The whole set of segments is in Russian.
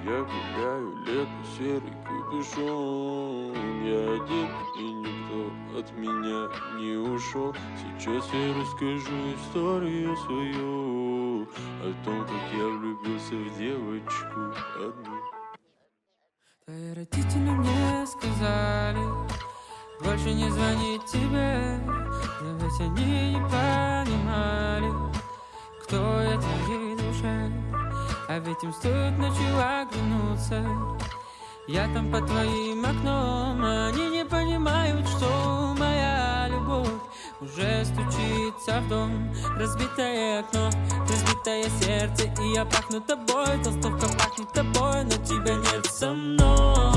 Я гуляю, лето, серый капюшон. Я один, и никто от меня не ушел. Сейчас я расскажу историю свою о том, как я влюбился в девочку одну. Твои родители мне сказали больше не звонить тебе, но ведь они не понимали, кто я твоей душе. А ведь им стоит ночью оглянуться, я там под твоим окном. Они не понимают, что моя любовь уже стучится в дом. Разбитое окно, разбитое сердце, и я пахну тобой. Толстовка пахнет тобой, но тебя нет со мной.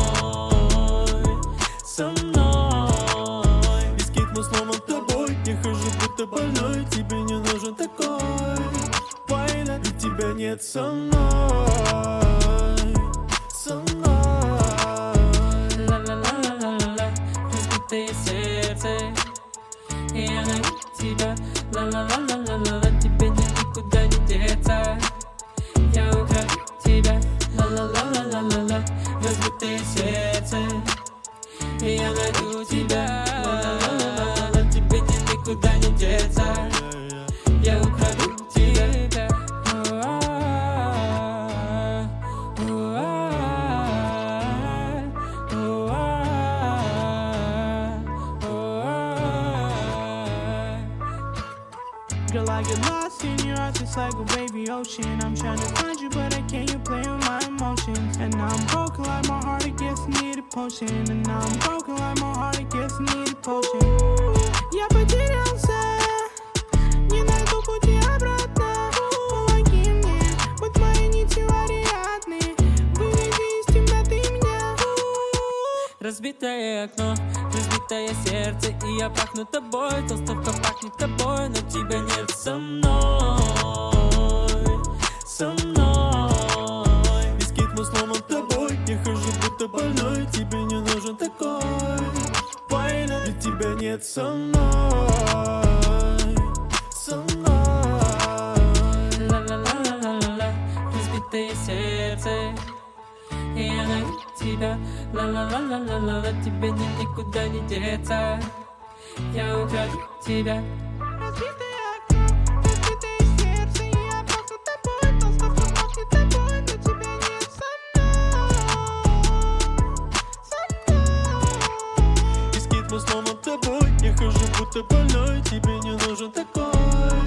Со мной. Бискит мой сломан тобой, я хожу будто больной. Тебе не нужен такой война, ведь тебя нет со мной. Со мной. Ла-ла-ла-ла-ла-ла, разбитое сердце, и я найду тебя. Ла-ла-ла-ла-ла-ла, тебе никуда не деться. Я украду тебя. Ла-ла-ла-ла-ла-ла, разбитое сердце, и я найду тебя. Ла-ла-ла-ла-ла, тебе никуда не деться. Я украду тебя. Girl, I get lost in your eyes, it's like a baby ocean. I'm trying to find you, but I can't, you play with my emotions. And now I'm broken like my heart, it gets needed potion. And now I'm broken like my heart, it gets needed potion. Я потерялся, не найду пути обратно. Помоги мне, будь моей нитью Ариадны. Выведи из темноты меня. Разбитое окно, разбитое сердце, и я пахну тобой. Толстовка пахнет тобой, но тебя нет со мной. Со мной. Бискит мой сломан тобой, я хожу будто больной. Тебе не нужен такой война, ведь тебя нет со мной. Со мной. Ла-ла-ла-ла-ла-ла, разбитое сердце, и я найду тебя. Ла-ла-ла-ла-ла-ла, тебе никуда не деться. Я украду тебя. Разбитое окно, разбитое сердце, и я пахну тобой. Толстовка пахнет тобой, но тебя нет со мной. Со мной. Бискит мой сломан тобой, я хожу будто больной. Тебе не нужен такой